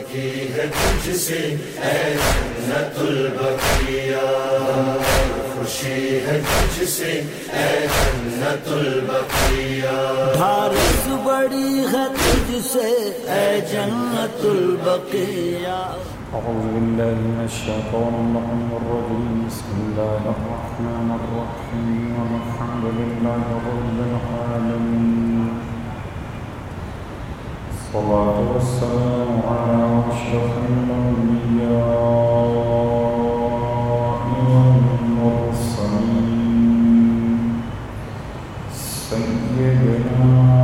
کی ہے تجھ سے اے جنت البقیہ، خوشی ہے تجھ سے اے جنت البقیہ، ڈھارس بڑی ہے تجھ سے اے جنت البقیہ۔ أعوذ بالله من الشيطان اللعين الرجيم، بسم الله الرحمن الرحيم، الحمد لله رب العالمين، الصلاة والسلام على أشرف الأنبياء والمرسلين، سيدنا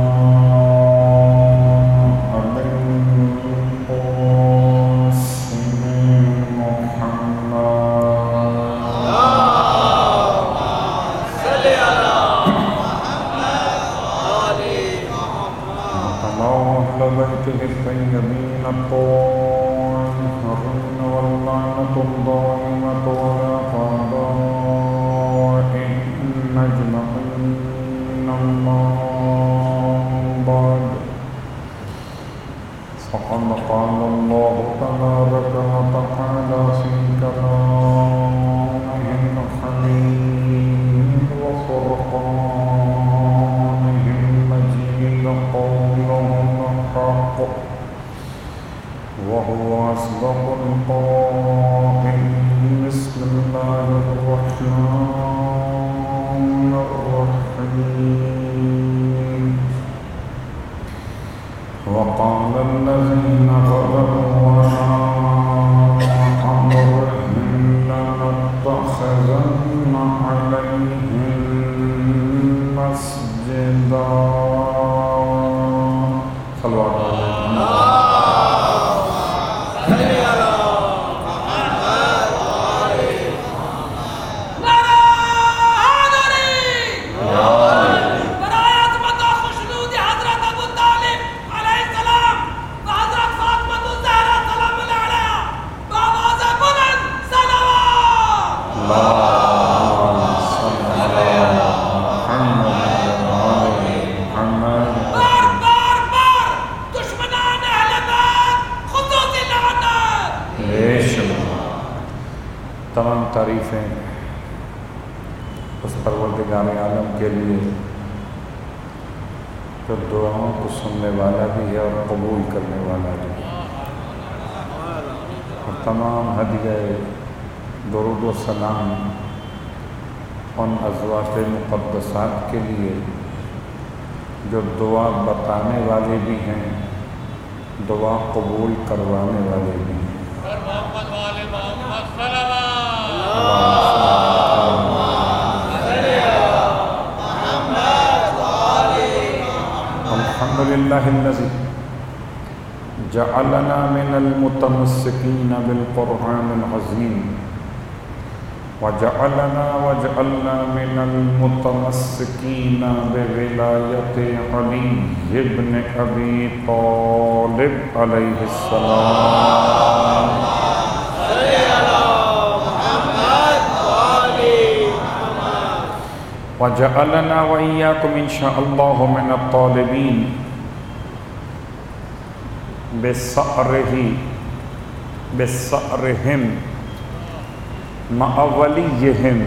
الطيبين الطاهرين واللعنة الدائمة على أعدائهم أجمعين، أما بعد، فقد قال الله تبارك وتعالى في كلامه الحميد وفرقانه المجيد قوله الحق وهو أصدق القائلين، بسم الله الرحمن الرحيم، وقال الذين كفروا على أمرهم لنتخذن عليهم مسجدا، صلوات تمام تعریفیں اس پروردگار عالم کے لیے جو دعاؤں کو سننے والا بھی ہے اور قبول کرنے والا بھی ہے، اور تمام ہدیہ درود و سلام ان ازواج مقدسات کے لیے جو دعا بتانے والے بھی ہیں، دعا قبول کروانے والے بھی ہیں۔ الحمد لله الذي جعلنا من المتمسكين بالقرآن العظيم، وجعلنا من المتمسكين بولاية علي بن أبي طالب عليه السلام، وجعلنا وإياكم إن شاء الله من الطالبين بثأرهم مع وليهم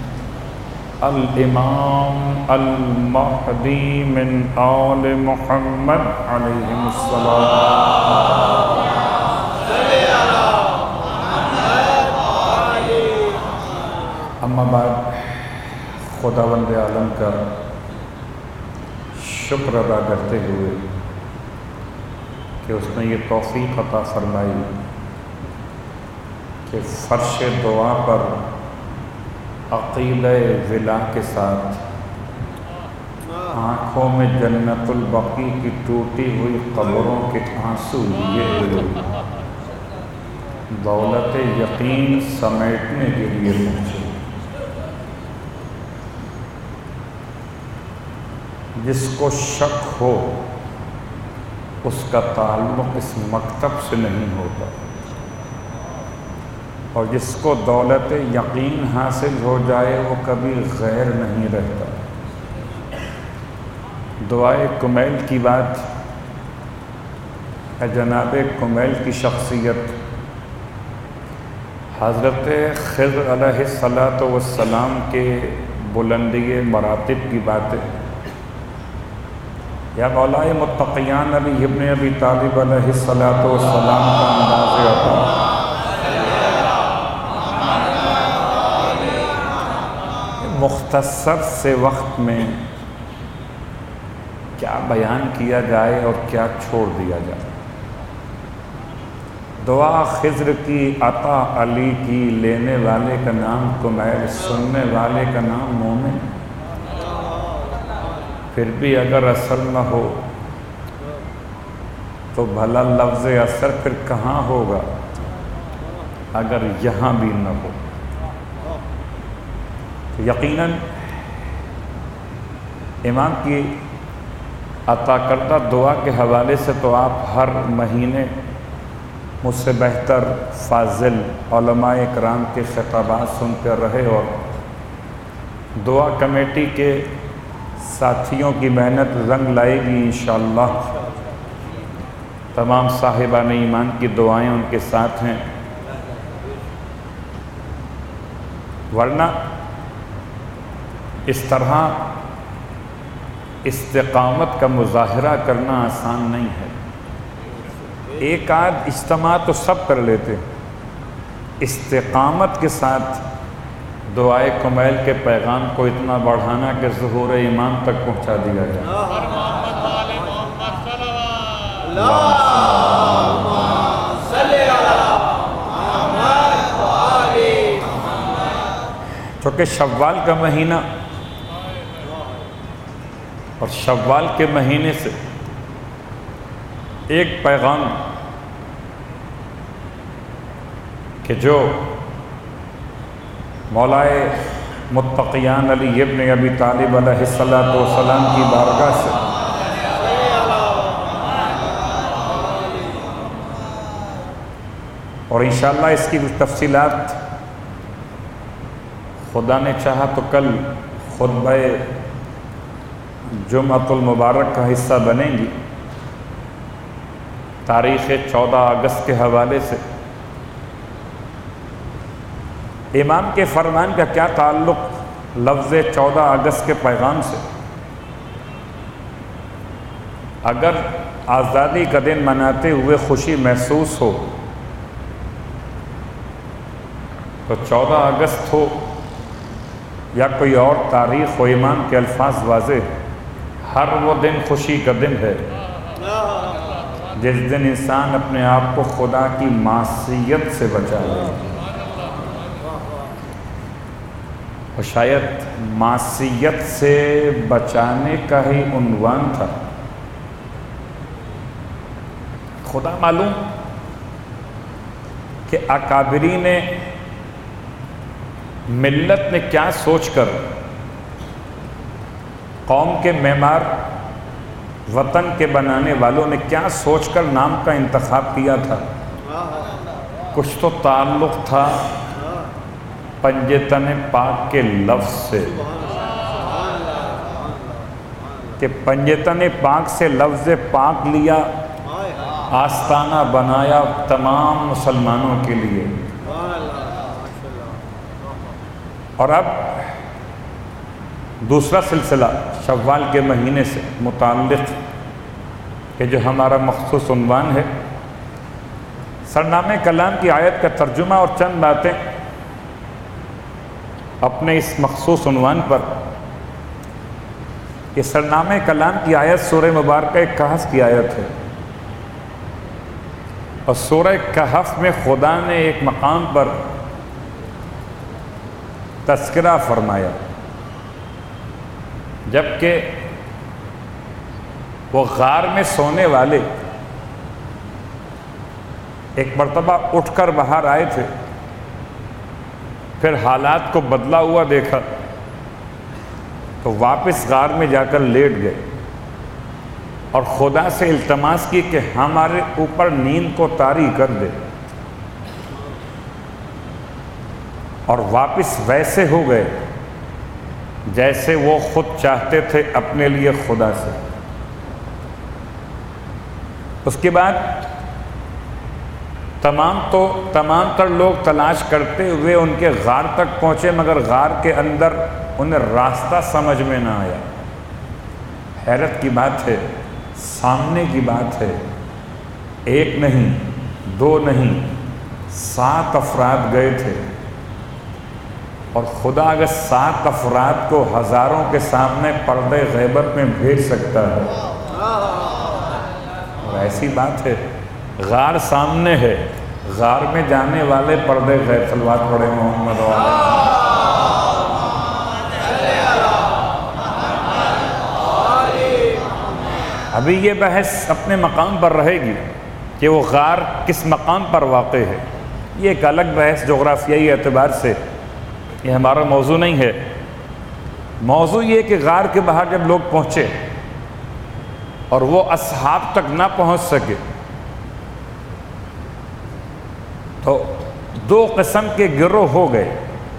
الإمام المهدي من آل محمد عليهم السلام۔ اما بعد، خداوند عالم کا شکر ادا کرتے ہوئے کہ اس نے یہ توفیق عطا فرمائی کہ فرش دعا پر عقیدہ ولا کے ساتھ آنکھوں میں جنت البقیع کی ٹوٹی ہوئی قبروں کے آنسو لیے ہوئے دولت یقین سمیٹنے کے لیے پہنچے، جس کو شک ہو اس کا تعلق اس مکتب سے نہیں ہوتا، اور جس کو دولت یقین حاصل ہو جائے وہ کبھی غیر نہیں رہتا۔ دعائے کمیل کی بات جناب کمیل کی شخصیت حضرت خضر علیہ الصلاۃ والسلام کے بلندی مراتب کی باتیں یا مولائے متقیان علی ابن ابی طالب علیہ الصلاۃ والسلام کا انداز عطا مختصر سے وقت میں کیا بیان کیا جائے اور کیا چھوڑ دیا جائے۔ دعا خضر کی، عطا علی کی، لینے والے کا نام کمیل، سننے والے کا نام مومن۔ پھر بھی اگر اثر نہ ہو تو بھلا لفظ اثر پھر کہاں ہوگا اگر یہاں بھی نہ ہو۔ یقیناً امام کی عطا کردہ دعا کے حوالے سے تو آپ ہر مہینے مجھ سے بہتر فاضل علماء اکرام کے خطابات سنتے رہے، اور دعا کمیٹی کے ساتھیوں کی محنت رنگ لائے گی انشاءاللہ۔ تمام صاحبان ایمان کی دعائیں ان کے ساتھ ہیں، ورنہ اس طرح استقامت کا مظاہرہ کرنا آسان نہیں ہے۔ ایک آدھ اجتماع تو سب کر لیتے، استقامت کے ساتھ دعائے کمیل کے پیغام کو اتنا بڑھانا کہ ظہور ایمان تک پہنچا دیا جائے۔ چونکہ شوال کا مہینہ اور شوال کے مہینے سے ایک پیغام کہ جو مولائے متقیان علی ابن ابی طالب علیہ الصلاۃ والسلام کی بارگاہ سے اور انشاءاللہ اس کی کچھ تفصیلات خدا نے چاہا تو کل خطبہ جمعۃ المبارک کا حصہ بنیں گی۔ تاریخ 14 اگست کے حوالے سے امام کے فرمان کا کیا تعلق لفظ 14 اگست کے پیغام سے؟ اگر آزادی کا دن مناتے ہوئے خوشی محسوس ہو تو 14 اگست ہو یا کوئی اور تاریخ ہو، امام کے الفاظ واضح، ہر وہ دن خوشی کا دن ہے جس دن انسان اپنے آپ کو خدا کی معصیت سے بچا لے، اور شاید معصیت سے بچانے کا ہی عنوان تھا۔ خدا معلوم کہ اکابرین ملت نے کیا سوچ کر، قوم کے معمار وطن کے بنانے والوں نے کیا سوچ کر نام کا انتخاب کیا تھا۔ کچھ تو تعلق تھا پنجتن پاک کے لفظ سے کہ پنجتن پاک سے لفظ پاک لیا، آستانہ بنایا تمام مسلمانوں کے لیے۔ اور اب دوسرا سلسلہ شوال کے مہینے سے متعلق کہ جو ہمارا مخصوص عنوان ہے، سرنامہ کلام کی آیت کا ترجمہ اور چند باتیں اپنے اس مخصوص عنوان پر۔ یہ سرنامہ کلام کی آیت سورہ مبارکہ کہف کی آیت ہے، اور سورہ کہف میں خدا نے ایک مقام پر تذکرہ فرمایا، جبکہ وہ غار میں سونے والے ایک مرتبہ اٹھ کر باہر آئے تھے، پھر حالات کو بدلا ہوا دیکھا تو واپس غار میں جا کر لیٹ گئے اور خدا سے التماس کی کہ ہمارے اوپر نیند کو طاری کر دے، اور واپس ویسے ہو گئے جیسے وہ خود چاہتے تھے اپنے لیے خدا سے۔ اس کے بعد تمام تر لوگ تلاش کرتے ہوئے ان کے غار تک پہنچے، مگر غار کے اندر انہیں راستہ سمجھ میں نہ آیا۔ حیرت کی بات ہے، سامنے کی بات ہے، ایک نہیں، دو نہیں، 7 افراد گئے تھے، اور خدا اگر 7 افراد کو ہزاروں کے سامنے پردے غیبت میں بھیج سکتا ہے، اور ایسی بات ہے، غار سامنے ہے، غار میں جانے والے پردے غیب، صلوات پڑھے محمد والا۔ ابھی یہ بحث اپنے مقام پر رہے گی کہ وہ غار کس مقام پر واقع ہے، یہ ایک الگ بحث جغرافیائی اعتبار سے، یہ ہمارا موضوع نہیں ہے۔ موضوع یہ کہ غار کے باہر جب لوگ پہنچے اور وہ اصحاب تک نہ پہنچ سکے تو 2 قسم کے گروہ ہو گئے۔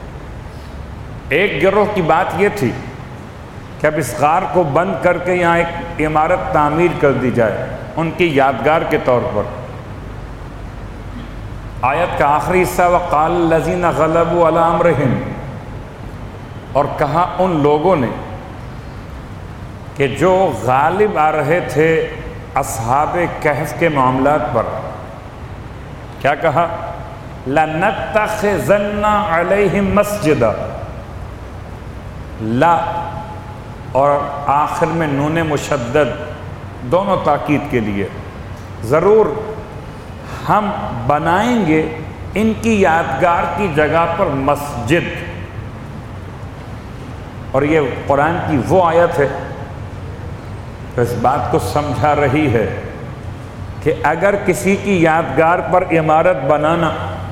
ایک گروہ کی بات یہ تھی کہ اب اس غار کو بند کر کے یہاں ایک عمارت تعمیر کر دی جائے ان کی یادگار کے طور پر۔ آیت کا آخری حصہ وَقَالَ الَّذِينَ غَلَبُوا عَلَىٰ أَمْرِهِمْ، اور کہا ان لوگوں نے کہ جو غالب آ رہے تھے اصحاب کہف کے معاملات پر، کیا کہا؟ لَنَتَّخِذَنَّ عَلَيْهِمْ مَسْجِدًا، لا اور آخر میں نون مشدد، دونوں تاکید کے لیے، ضرور ہم بنائیں گے ان کی یادگار کی جگہ پر مسجد۔ اور یہ قرآن کی وہ آیت ہے جو اس بات کو سمجھا رہی ہے کہ اگر کسی کی یادگار پر عمارت بنانا،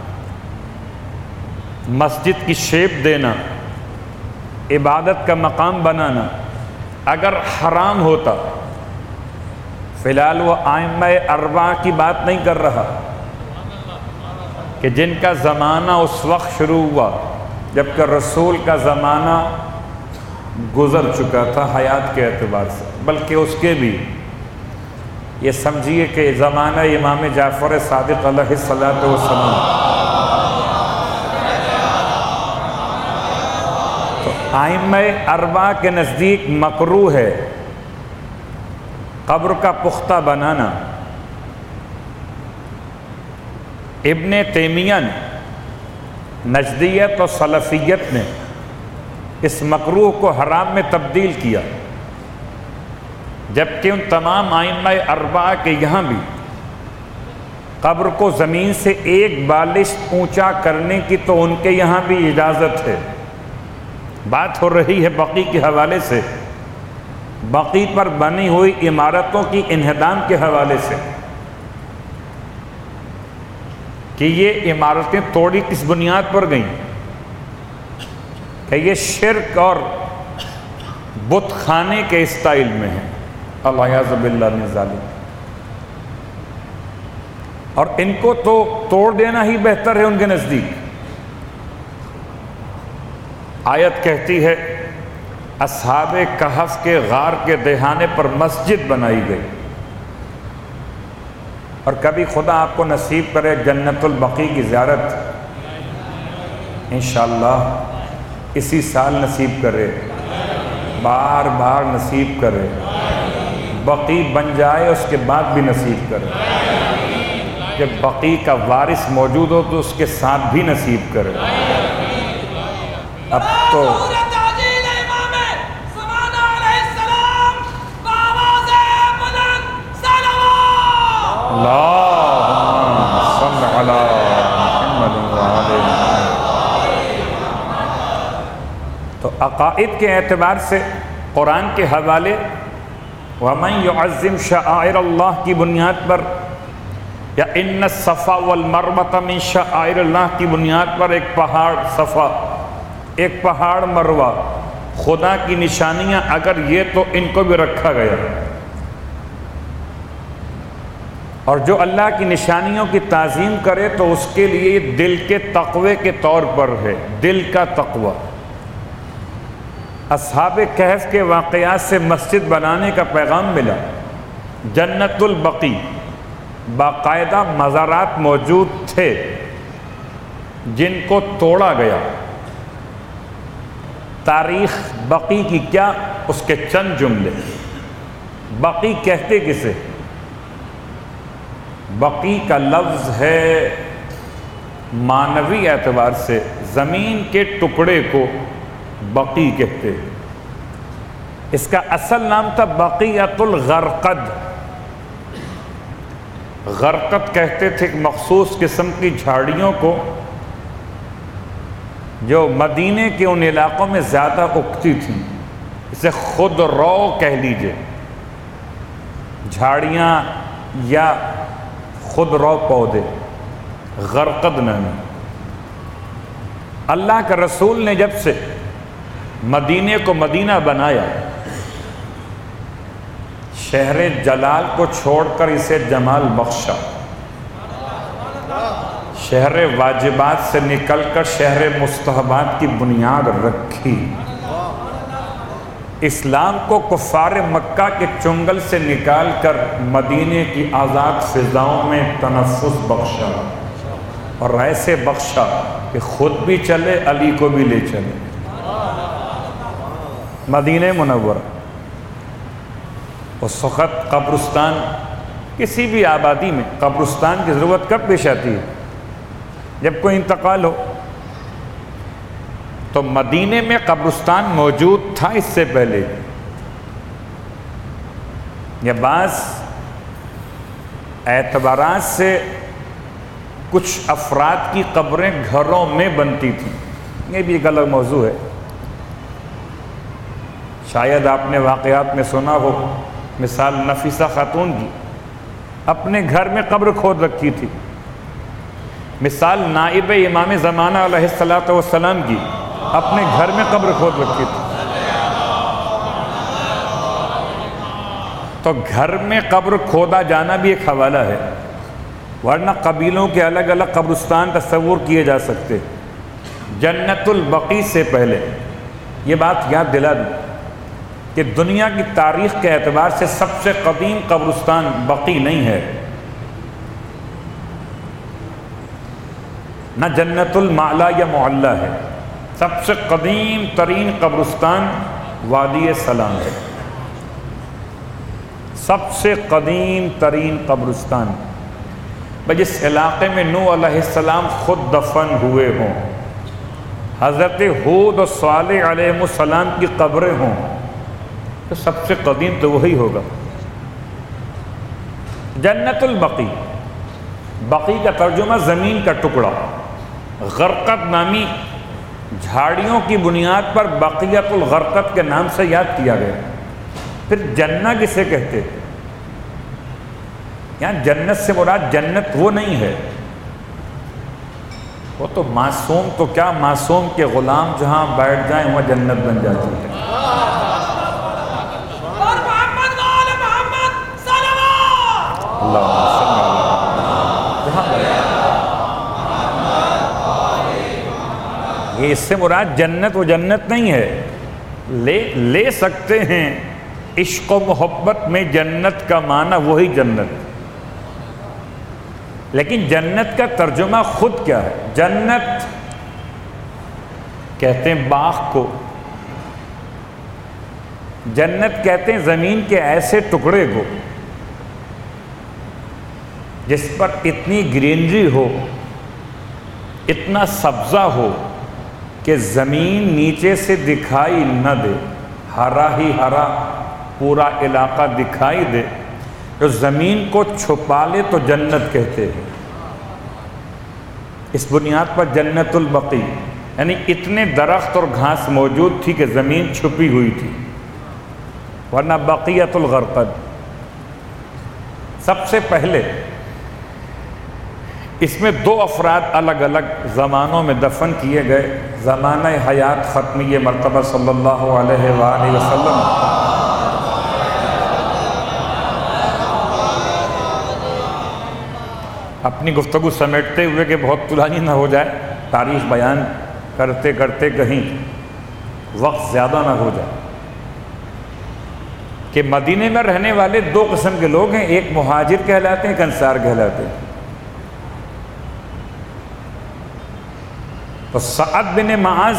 مسجد کی شیپ دینا، عبادت کا مقام بنانا اگر حرام ہوتا، فی الحال وہ ائمہ 4 کی بات نہیں کر رہا کہ جن کا زمانہ اس وقت شروع ہوا جبکہ رسول کا زمانہ گزر چکا تھا حیات کے اعتبار سے، بلکہ اس کے بھی یہ سمجھیے کہ زمانہ امام جعفر صادق علیہ الصلوۃ والسلام، تو ائمہ 4 کے نزدیک مکروہ ہے قبر کا پختہ بنانا۔ ابن تیمیہ نے نجدیت اور سلفیت نے اس مکروہ کو حرام میں تبدیل کیا، جبکہ ان تمام ائمہ 4 کے یہاں بھی قبر کو زمین سے 1 بالشت اونچا کرنے کی تو ان کے یہاں بھی اجازت ہے۔ بات ہو رہی ہے بقیع کے حوالے سے، بقیع پر بنی ہوئی عمارتوں کی انہدام کے حوالے سے، کہ یہ عمارتیں توڑی کس بنیاد پر گئیں، کہ یہ شرک اور بت خانے کے اسٹائل میں ہیں، الیاذ باللہ من ذالک، اور ان کو تو توڑ دینا ہی بہتر ہے ان کے نزدیک۔ آیت کہتی ہے اصحاب کہف کے غار کے دہانے پر مسجد بنائی گئی، اور کبھی خدا آپ کو نصیب کرے جنت البقیع کی زیارت، انشاءاللہ اسی سال نصیب کرے، بار بار نصیب کرے، بقیع بن جائے اس کے بعد بھی نصیب کرے، جب بقیع کا وارث موجود ہو تو اس کے ساتھ بھی نصیب کرے۔ اب تو تو عقائد کے اعتبار سے قرآن کے حوالے وَمَن يُعَظِّمْ شَعَائِرَ اللہ کی بنیاد پر، یا ان الصفا والمروۃ من شعائر اللہ کی بنیاد پر، ایک پہاڑ صفا، ایک پہاڑ مروہ خدا کی نشانیاں، اگر یہ تو ان کو بھی رکھا گیا، اور جو اللہ کی نشانیوں کی تعظیم کرے تو اس کے لیے دل کے تقوی کے طور پر ہے، دل کا تقوی۔ اصحاب کہف کے واقعات سے مسجد بنانے کا پیغام ملا، جنت البقیع باقاعدہ مزارات موجود تھے جن کو توڑا گیا۔ تاریخ بقی کی کیا، اس کے چند جملے۔ بقی کہتے کسے؟ بقی کا لفظ ہے معنوی اعتبار سے زمین کے ٹکڑے کو بقی کہتے۔ اس کا اصل نام تھا بقیۃ الغرقد۔ غرقد کہتے تھے ایک مخصوص قسم کی جھاڑیوں کو جو مدینے کے ان علاقوں میں زیادہ اگتی تھیں، اسے خود رو کہہ لیجئے، جھاڑیاں یا خود رو پودے، غرقد نامی۔ اللہ کے رسول نے جب سے مدینے کو مدینہ بنایا، شہر جلال کو چھوڑ کر اسے جمال بخشا، شہر واجبات سے نکل کر شہر مستحبات کی بنیاد رکھی، اسلام کو کفار مکہ کے چنگل سے نکال کر مدینے کی آزاد فضاؤں میں تنفس بخشا، اور ایسے بخشا کہ خود بھی چلے، علی کو بھی لے چلے۔ مدینہ منورہ اس وقت قبرستان، کسی بھی آبادی میں قبرستان کی ضرورت کب پیش آتی ہے؟ جب کوئی انتقال ہو۔ تو مدینے میں قبرستان موجود تھا اس سے پہلے۔ یہ بعض اعتبارات سے کچھ افراد کی قبریں گھروں میں بنتی تھیں، یہ بھی ایک الگ موضوع ہے۔ شاید آپ نے واقعات میں سنا ہو، مثال نفیسہ خاتون کی اپنے گھر میں قبر کھود رکھی تھی، مثال نائب امام زمانہ علیہ السلام کی اپنے گھر میں قبر کھود رکھی تھی۔ تو گھر میں قبر کھودا جانا بھی ایک حوالہ ہے، ورنہ قبیلوں کے الگ الگ قبرستان تصور کیے جا سکتے۔ جنت البقیع سے پہلے یہ بات یاد دلا دوں کہ دنیا کی تاریخ کے اعتبار سے سب سے قدیم قبرستان بقیع نہیں ہے، نہ جنت المعلا یا معلا ہے، سب سے قدیم ترین قبرستان وادی سلام ہے، سب سے قدیم ترین قبرستان۔ جس علاقے میں نوح علیہ السلام خود دفن ہوئے ہوں، حضرت ہود اور صالح علیہ السلام کی قبریں ہوں، تو سب سے قدیم تو وہی ہوگا۔ جنت البقیع، بقیع کا ترجمہ زمین کا ٹکڑا، غرقد نامی جھاڑیوں کی بنیاد پر بقیۃ الغرقد کے نام سے یاد کیا گیا۔ پھر جنت کسے کہتے؟ یہاں جنت سے مراد جنت وہ نہیں ہے، وہ تو معصوم، تو کیا معصوم کے غلام جہاں بیٹھ جائیں وہاں جنت بن جاتی ہے۔ یہ اس سے مراد جنت وہ جنت نہیں ہے، لے سکتے ہیں عشق و محبت میں جنت کا معنی وہی جنت، لیکن جنت کا ترجمہ خود کیا ہے؟ جنت کہتے ہیں باغ کو، جنت کہتے ہیں زمین کے ایسے ٹکڑے کو جس پر اتنی گرینری ہو، اتنا سبزہ ہو کہ زمین نیچے سے دکھائی نہ دے، ہرا ہی ہرا پورا علاقہ دکھائی دے، جو زمین کو چھپا لے تو جنت کہتے ہیں۔ اس بنیاد پر جنت البقیع، یعنی اتنے درخت اور گھاس موجود تھی کہ زمین چھپی ہوئی تھی، ورنہ بقیۃ الغرقد۔ سب سے پہلے اس میں دو افراد الگ الگ زمانوں میں دفن کیے گئے، زمانہ حیات ختمیہ مرتبہ صلی اللہ علیہ وآلہ وسلم۔ اپنی گفتگو سمیٹتے ہوئے کہ بہت طولانی نہ ہو جائے، تاریخ بیان کرتے کرتے کہیں وقت زیادہ نہ ہو جائے، کہ مدینے میں رہنے والے دو قسم کے لوگ ہیں، ایک مہاجر کہلاتے ہیں، ایک انصار کہلاتے ہیں۔ تو سعد بن معاذ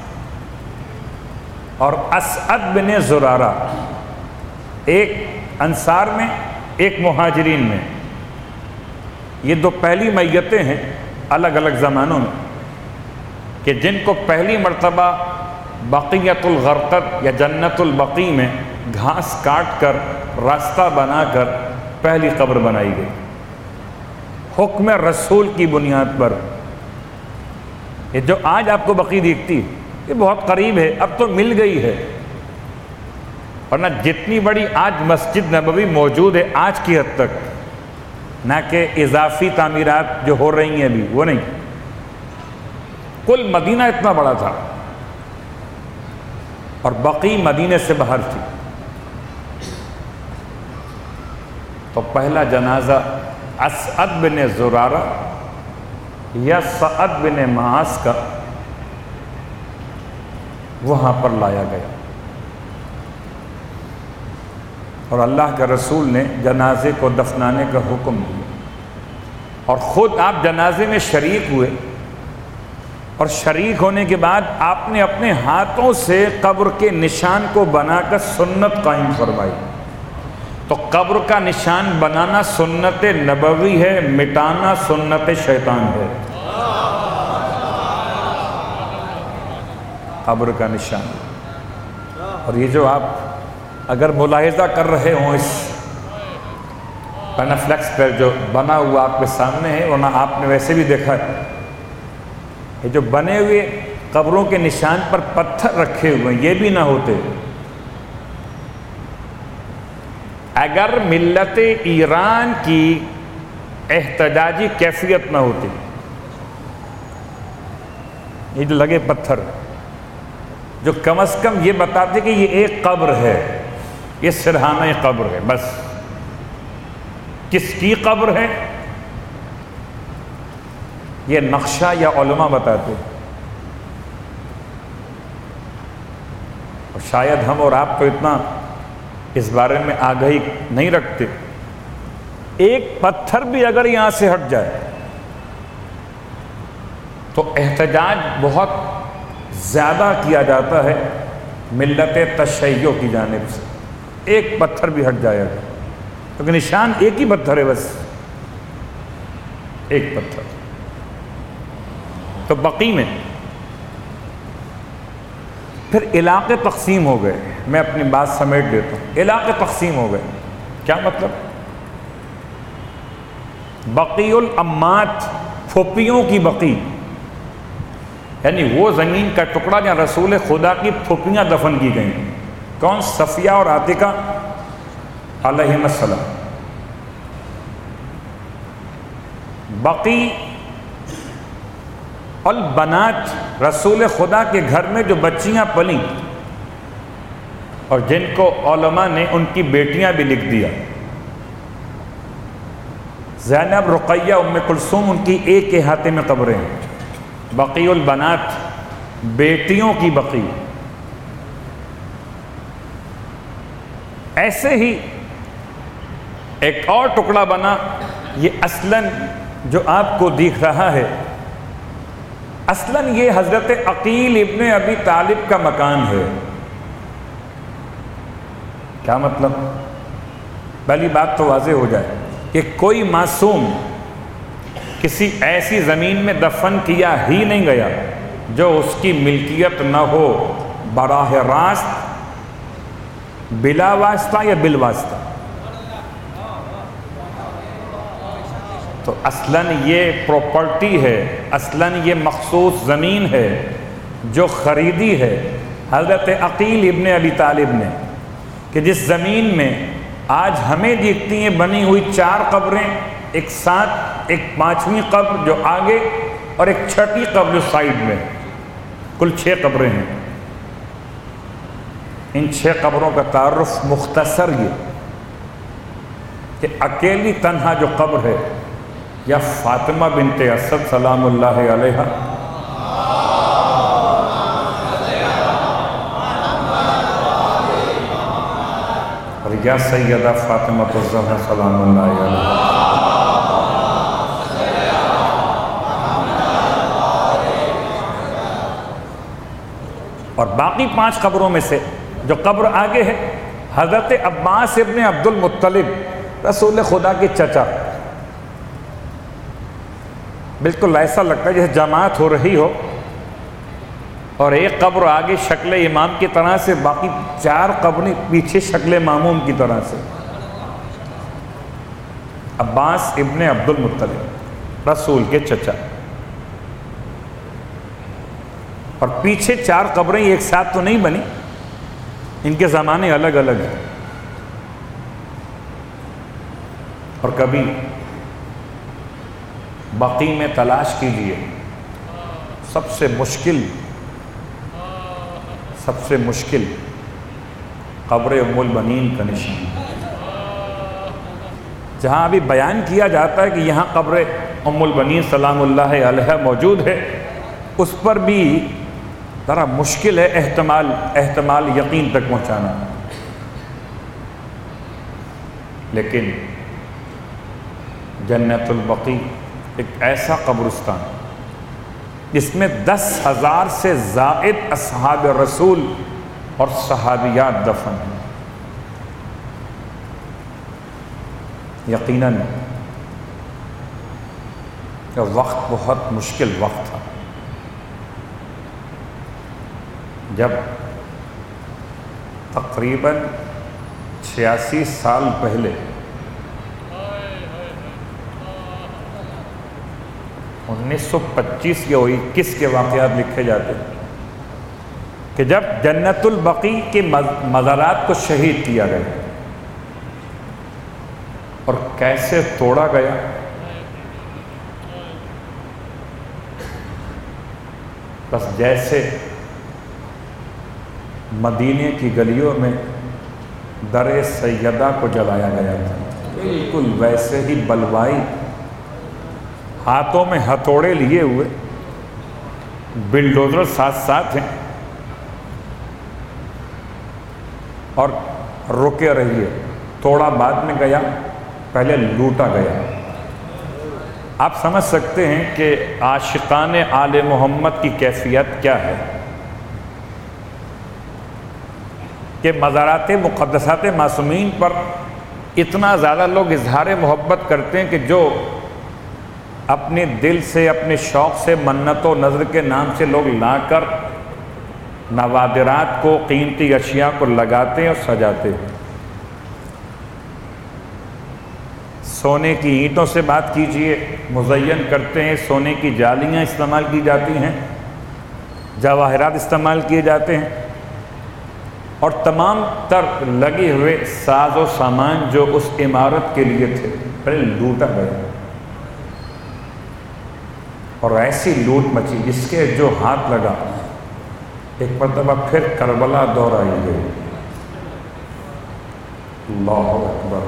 اور اسعد بن زرارہ، ایک انصار میں ایک مہاجرین میں، یہ دو پہلی میتیں ہیں الگ الگ زمانوں میں کہ جن کو پہلی مرتبہ بقیۃ الغرقد یا جنت البقیع میں گھاس کاٹ کر راستہ بنا کر پہلی قبر بنائی گئی، حکم رسول کی بنیاد پر۔ یہ جو آج آپ کو بقیع دیکھتی یہ بہت قریب ہے، اب تو مل گئی ہے، ورنہ جتنی بڑی آج مسجد نبوی موجود ہے آج کی حد تک، نہ کہ اضافی تعمیرات جو ہو رہی ہیں ابھی، وہ نہیں، کل مدینہ اتنا بڑا تھا اور بقیع مدینے سے باہر تھی۔ تو پہلا جنازہ اسعد بن زرارہ یا سعد بن معاذ کا وہاں پر لایا گیا، اور اللہ کے رسول نے جنازے کو دفنانے کا حکم دیا، اور خود آپ جنازے میں شریک ہوئے، اور شریک ہونے کے بعد آپ نے اپنے ہاتھوں سے قبر کے نشان کو بنا کر سنت قائم فرمائی۔ تو قبر کا نشان بنانا سنت نبوی ہے، مٹانا سنت شیطان ہے۔ قبر کا نشان، اور یہ جو آپ اگر ملاحظہ کر رہے ہوں اس پینافلیکس پر جو بنا ہوا آپ کے سامنے ہے، ورنہ آپ نے ویسے بھی دیکھا ہے، یہ جو بنے ہوئے قبروں کے نشان پر پتھر رکھے ہوئے ہیں، یہ بھی نہ ہوتے اگر ملت ایران کی احتجاجی کیفیت نہ ہوتی، یہ جو لگے پتھر جو کم از کم یہ بتاتے کہ یہ ایک قبر ہے، یہ سرہانہ قبر ہے، بس کس کی قبر ہے یہ نقشہ یا علماء بتاتے، اور شاید ہم اور آپ تو اتنا اس بارے میں آگاہی نہیں رکھتے، ایک پتھر بھی اگر یہاں سے ہٹ جائے تو احتجاج بہت زیادہ کیا جاتا ہے ملت تشیع کی جانب سے، ایک پتھر بھی ہٹ جائے گا، کیونکہ نشان ایک ہی پتھر ہے، بس ایک پتھر۔ تو بقیع میں پھر علاقے تقسیم ہو گئے، میں اپنی بات سمیٹ دیتا ہوں، علاقے تقسیم ہو گئے، کیا مطلب؟ بقیع الامات، پھوپھیوں کی بقیع، یعنی وہ زمین کا ٹکڑا جہاں رسول خدا کی پھوپھیاں دفن کی گئیں، کون؟ صفیہ اور عاتقہ علیہم السلام۔ بقیع البنات، رسول خدا کے گھر میں جو بچیاں پلیں اور جن کو علماء نے ان کی بیٹیاں بھی لکھ دیا، زینب، رقیہ، ام کلثوم، ان کی ایک احاطے میں قبریں ہیں۔ بقیع البنات، بیٹیوں کی بقیع۔ ایسے ہی ایک اور ٹکڑا بنا، یہ اصلاً جو آپ کو دکھ رہا ہے، اصلاً یہ حضرت عقیل ابن ابی طالب کا مکان ہے۔ کیا مطلب؟ پہلی بات تو واضح ہو جائے کہ کوئی معصوم کسی ایسی زمین میں دفن کیا ہی نہیں گیا جو اس کی ملکیت نہ ہو، براہ راست، بلا واسطہ یا بالواسطہ۔ تو اصلاً یہ پراپرٹی ہے، اصلاً یہ مخصوص زمین ہے جو خریدی ہے حضرت عقیل ابن ابی طالب نے، کہ جس زمین میں آج ہمیں دیکھتی ہیں بنی ہوئی 4 قبریں، ایک ساتھ، ایک 5ویں قبر جو آگے، اور ایک 6ٹھی قبر جو سائیڈ میں، کل 6 قبریں ہیں۔ ان 6 قبروں کا تعارف مختصر یہ کہ اکیلی تنہا جو قبر ہے یا فاطمہ بنت اسد سلام اللہ علیہا، یا سیدہ فاطمہ الزہرا سلام اللہ علیہا۔ اور باقی 5 قبروں میں سے جو قبر آگے ہے، حضرت عباس ابن عبد المطلب رسول خدا کے چچا، بالکل ایسا لگتا ہے جیسے جماعت ہو رہی ہو اور ایک قبر آگے شکل امام کی طرح سے، باقی 4 قبریں پیچھے شکل ماموم کی طرح سے۔ عباس ابن عبد المطلب رسول کے چچا، اور پیچھے 4 قبریں ایک ساتھ تو نہیں بنی، ان کے زمانے الگ الگ ہیں۔ اور کبھی بقیع میں تلاش کیجئے، سب سے مشکل قبر ام البنین کا نشان، جہاں ابھی بیان کیا جاتا ہے کہ یہاں قبر ام البنین سلام اللہ علیہا موجود ہے، اس پر بھی ذرا مشکل ہے احتمال یقین تک پہنچانا۔ لیکن جنت البقیع ایک ایسا قبرستان جس میں 10,000 سے زائد اصحاب رسول اور صحابیات دفن ہیں۔ یقیناً یہ وقت بہت مشکل وقت تھا، جب تقریباً 86 سال پہلے 1925 یا 21 کے واقعات لکھے جاتے ہیں کہ جب جنت البقیع کے مزارات کو شہید کیا گیا اور کیسے توڑا گیا۔ بس جیسے مدینے کی گلیوں میں در سیدہ کو جلایا گیا تھا، بالکل ویسے ہی بلوائی، ہاتھوں میں ہتھوڑے لیے ہوئے، بلڈوزر ساتھ ہیں، اور رکے رہیے، توڑا بعد میں گیا، پہلے لوٹا گیا۔ آپ سمجھ سکتے ہیں کہ عاشقان آل محمد کی کیفیت کیا ہے کہ مزارات مقدسات معصومین پر اتنا زیادہ لوگ اظہار محبت کرتے ہیں کہ جو اپنے دل سے، اپنے شوق سے منت و نظر کے نام سے لوگ لا کر نوادرات کو، قیمتی اشیاء کو لگاتے ہیں اور سجاتے ہیں۔ سونے کی اینٹوں سے بات کیجئے، مزین کرتے ہیں، سونے کی جالیاں استعمال کی جاتی ہیں، جواہرات استعمال کیے جاتے ہیں، اور تمام تر لگے ہوئے ساز و سامان جو اس عمارت کے لیے تھے پہلے لوٹا گیا، اور ایسی لوٹ مچی جس کے جو ہاتھ لگا ایک مرتبہ پھر کربلا دہرائی گئی۔ اللہ اکبر۔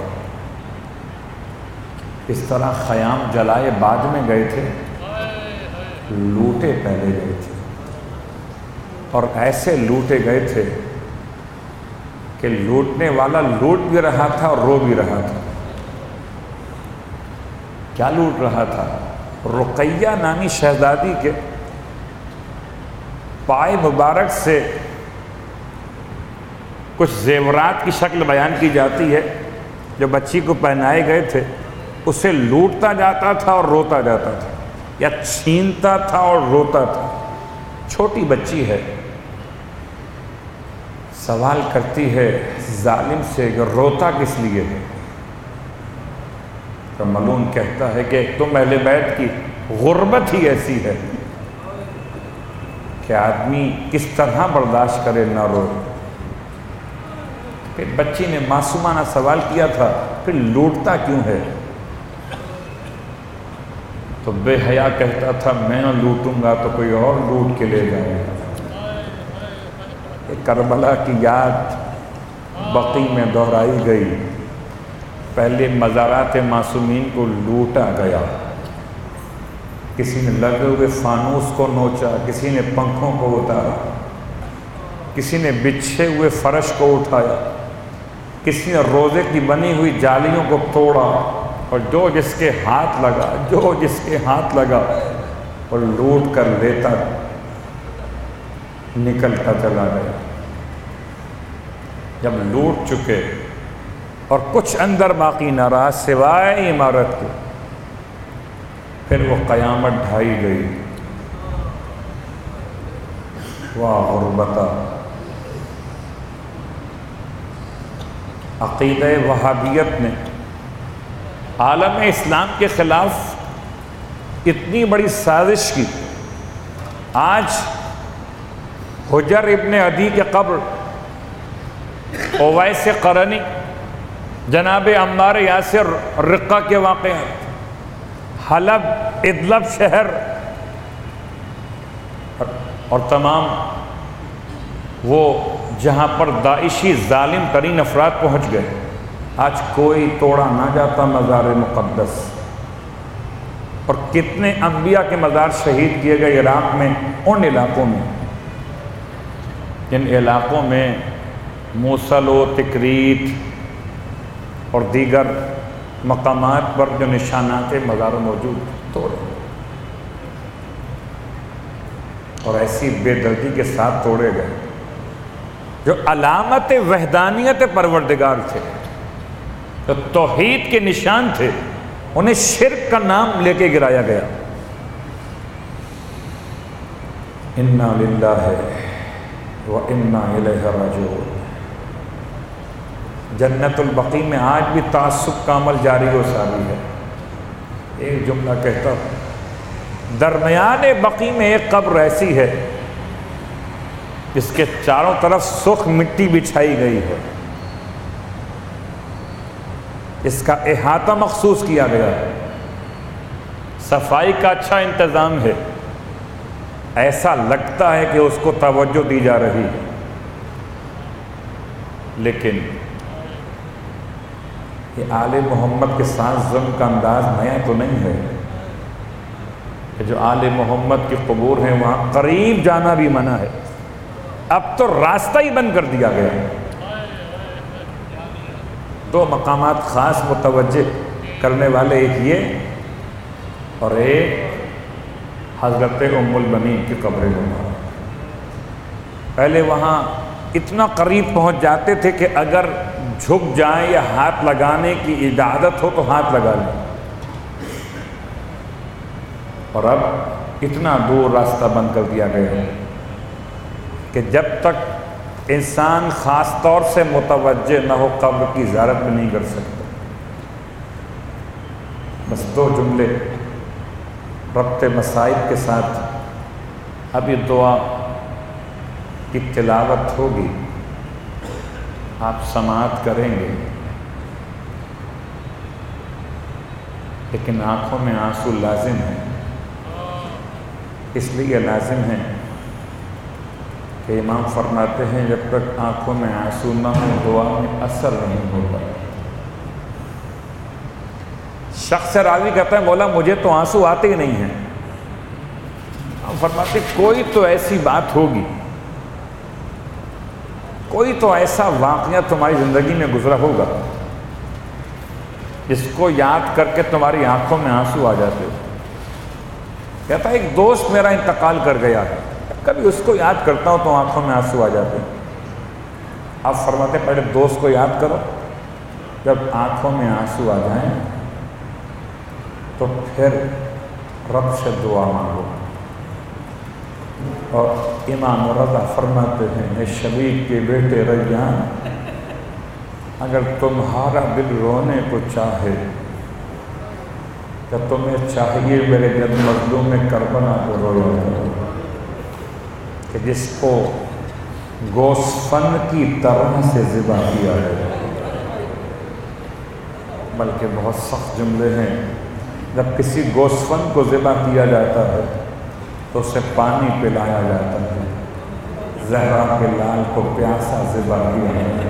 اس طرح خیام جلائے بعد میں گئے تھے، لوٹے پہلے گئے تھے، اور ایسے لوٹے گئے تھے کہ لوٹنے والا لوٹ بھی رہا تھا اور رو بھی رہا تھا۔ کیا لوٹ رہا تھا؟ رقیہ نامی شہزادی کے پائے مبارک سے کچھ زیورات کی شکل بیان کی جاتی ہے جو بچی کو پہنائے گئے تھے، اسے لوٹتا جاتا تھا اور روتا جاتا تھا، یا چھینتا تھا اور روتا تھا۔ چھوٹی بچی ہے، سوال کرتی ہے ظالم سے کہ روتا کس لیے ہے؟ تو ملعون کہتا ہے کہ ایک تم اہل بیت کی غربت ہی ایسی ہے کہ آدمی کس طرح برداشت کرے نہ روئے۔ پھر بچی نے معصومانہ سوال کیا تھا پھر لوٹتا کیوں ہے؟ تو بے حیا کہتا تھا میں نہ لوٹوں گا تو کوئی اور لوٹ کے لے جائے گا۔ کربلا کی یاد بقیع میں دہرائی گئی۔ پہلے مزارات معصومین کو لوٹا گیا، کسی نے لگے ہوئے فانوس کو نوچا، کسی نے پنکھوں کو اتارا، کسی نے بچھے ہوئے فرش کو اٹھایا، کسی نے روزے کی بنی ہوئی جالیوں کو توڑا اور جو جس کے ہاتھ لگا اور لوٹ کر لیتا نکلتا چلا گیا۔ جب لوٹ چکے اور کچھ اندر باقی نہ رہا سوائے عمارت کے، پھر وہ قیامت ڈھائی گئی۔ واہ غربتا! عقیدہ وہابیت نے عالم اسلام کے خلاف اتنی بڑی سازش کی۔ آج حجر ابن عدی کے قبر، اویس قرنی، جناب عمار یاسر رقہ کے واقعات، حلب ادلب شہر اور تمام وہ جہاں پر داعشی ظالم ترین افراد پہنچ گئے، آج کوئی توڑا نہ جاتا مزار مقدس۔ اور کتنے انبیاء کے مزار شہید کیے گئے عراق میں، ان علاقوں میں جن علاقوں میں موصل و تکریت اور دیگر مقامات پر جو نشانات مزار موجود توڑے، اور ایسی بے دردی کے ساتھ توڑے گئے جو علامت وحدانیت پروردگار تھے، جو توحید کے نشان تھے، انہیں شرک کا نام لے کے گرایا گیا۔ انا للہ و انا الیہ راجعون۔ جنت البقیع میں آج بھی تعصب کا عمل جاری و ساری ہے۔ ایک جملہ کہتا ہوں، درمیان بقیع میں ایک قبر ایسی ہے جس کے چاروں طرف سرخ مٹی بچھائی گئی ہے، اس کا احاطہ مخصوص کیا گیا ہے، صفائی کا اچھا انتظام ہے، ایسا لگتا ہے کہ اس کو توجہ دی جا رہی ہے، لیکن یہ آل محمد کے ساتھ ظلم کا انداز نیا تو نہیں ہے کہ جو آل محمد کی قبور ہیں وہاں قریب جانا بھی منع ہے۔ اب تو راستہ ہی بند کر دیا گیا ہے۔ دو مقامات خاص متوجہ کرنے والے، ایک یہ اور ایک حضرت ام البنین کی قبر مبارک۔ پہلے وہاں اتنا قریب پہنچ جاتے تھے کہ اگر جھک جائیں یا ہاتھ لگانے کی اجازت ہو تو ہاتھ لگا لیں، اور اب اتنا دور راستہ بند کر دیا گیا ہے کہ جب تک انسان خاص طور سے متوجہ نہ ہو قبر کی زیارت بھی نہیں کر سکتا۔ بس دو جملے ربط مصائب کے ساتھ اب یہ دعا کی تلاوت ہوگی، آپ سماعت کریں گے، لیکن آنکھوں میں آنسو لازم ہے۔ اس لیے لازم ہے کہ امام فرماتے ہیں جب تک آنکھوں میں آنسو نہ ہو دعا میں اثر نہیں ہوتا۔ شخص راوی کہتا ہے مولا مجھے تو آنسو آتے ہی نہیں ہیں۔ ہم فرماتے کوئی تو ایسی بات ہوگی، کوئی تو ایسا واقعہ تمہاری زندگی میں گزرا ہوگا جس کو یاد کر کے تمہاری آنکھوں میں آنسو آ جاتے۔ کہتا ہے ایک دوست میرا انتقال کر گیا ہے، کبھی اس کو یاد کرتا ہوں تو آنکھوں میں آنسو آ جاتے ہیں۔ آپ فرماتے ہیں پہلے دوست کو یاد کرو، جب آنکھوں میں آنسو آ جائیں تو پھر رب سے دعا مانگو۔ اور امام رضا فرماتے ہیں اے شبیب کے بیٹے ریان، اگر تمہارا دل رونے کو چاہے تو تمہیں چاہیے میرے جب مظلوم کربلا کو رویا کرو کہ جس کو گوسفند کی طرح سے ذبح کیا ہے۔ بلکہ بہت سخت جملے ہیں، جب کسی گوسفند کو ذبح کیا جاتا ہے تو اسے پانی پلایا جاتا ہے، زہرا کے لال کو پیاسا ذبح کیا ہے۔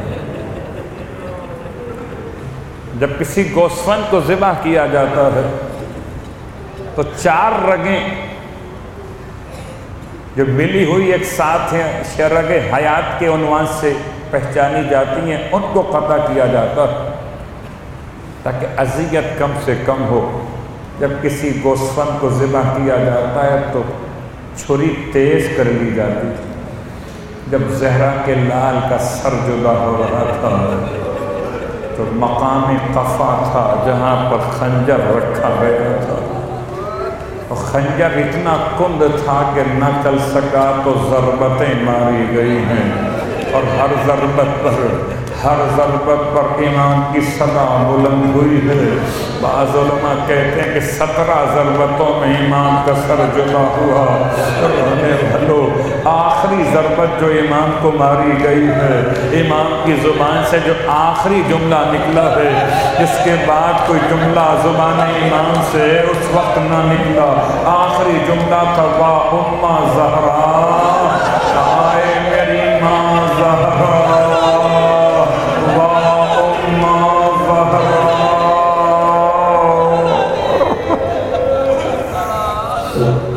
جب کسی گوسفند کو ذبح کیا جاتا ہے تو 4 رگیں جو ملی ہوئی ایک ساتھ ہیں، شرگ حیات کے عنوان سے پہچانی جاتی ہیں ان کو قطع کیا جاتا تاکہ اذیت کم سے کم ہو۔ جب کسی گوسفند کو ذبح کیا جاتا ہے تو چھری تیز کر لی جاتی تھی۔ جب زہرا کے لال کا سر جدا ہو رہا تھا تو مقام قفا تھا جہاں پر خنجر رکھا گیا تھا، اور خنجر اتنا کند تھا کہ نہ چل سکا تو ضربتیں ماری گئی ہیں، اور ہر ضربت پر امام کی صدا بلند ہوئی ہے۔ بعض علماء کہتے ہیں کہ 17 ضربتوں میں امام کا سر جدا ہوا۔ رہنے بھلو، آخری ضربت جو امام کو ماری گئی ہے، امام کی زبان سے جو آخری جملہ نکلا ہے، اس کے بعد کوئی جملہ زبان امام سے اس وقت نہ نکلا۔ آخری جملہ تھا وا امّا زہرا، آئے میری ماں زہرا، Oh